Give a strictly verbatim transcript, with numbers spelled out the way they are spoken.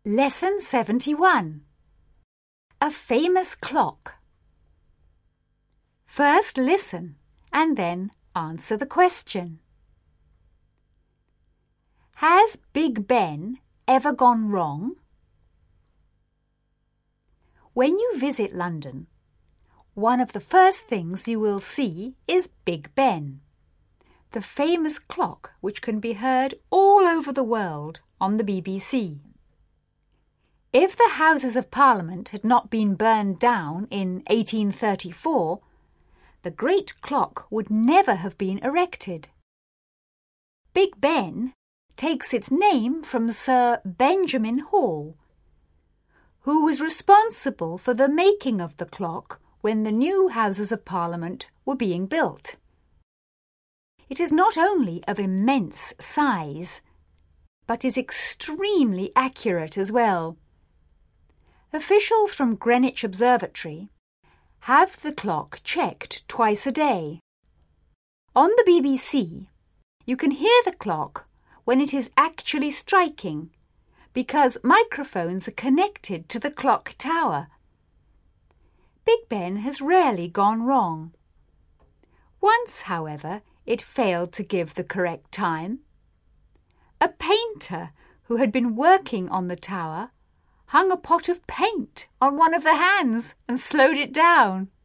Lesson seventy-one. A famous clock. First listen and then answer the question. Has Big Ben ever gone wrong? When you visit London, one of the first things you will see is Big Ben, the famous clock which can be heard all over the world on the B B C. If the Houses of Parliament had not been burned down in eighteen thirty-four, the great clock would never have been erected. Big Ben takes its name from Sir Benjamin Hall, who was responsible for the making of the clock when the new Houses of Parliament were being built. It is not only of immense size, but is extremely accurate as well. Officials from Greenwich Observatory have the clock checked twice a day. On the B B C, you can hear the clock when it is actually striking because microphones are connected to the clock tower. Big Ben has rarely gone wrong. Once, however, it failed to give the correct time. A painter who had been working on the tower hung a pot of paint on one of the hands and slowed it down.